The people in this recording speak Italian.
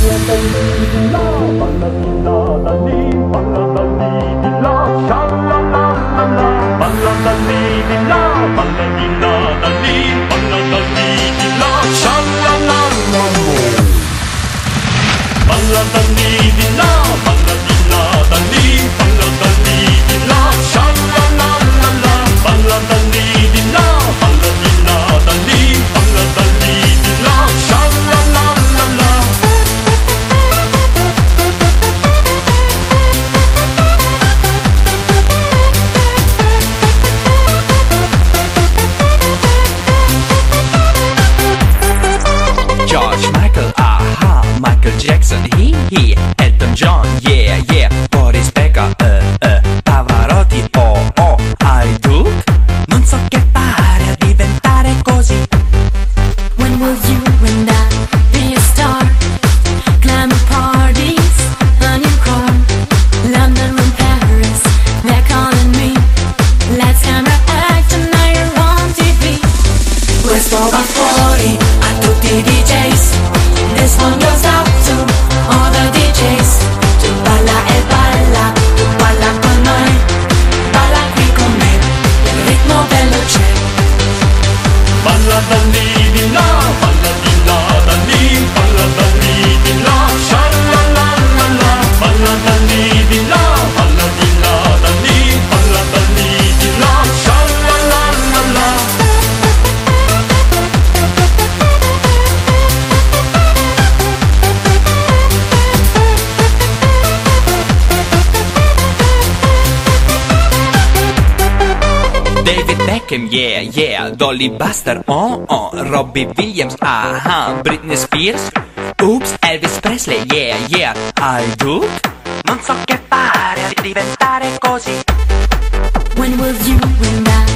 George Michael, aha, Michael Jackson, he, Elton John, yeah, yeah, Boris Becker, Pavarotti, oh, I do. Non so che fare a diventare così. When will you and I be a star? Glamour parties, a new car, London and Paris, they're calling me. Lights, camera, action, now you're on TV. Questo va fuori a tutti i DJs. This one goes out to all the DJs. Tu balla e balla, tu balla con noi, balla qui con me, il ritmo veloce. Balla da lì di là, balla di là da lì, balla da lì di là, sha la la la la. Balla da lì di là, balla di là da lì, balla da lì di là, sha la la la la. David Beckham, yeah, yeah, Dolly Buster, oh, Robbie Williams, aha, Britney Spears, oops, Elvis Presley, yeah, yeah, I do. Non so che fare a diventare così. When will you and I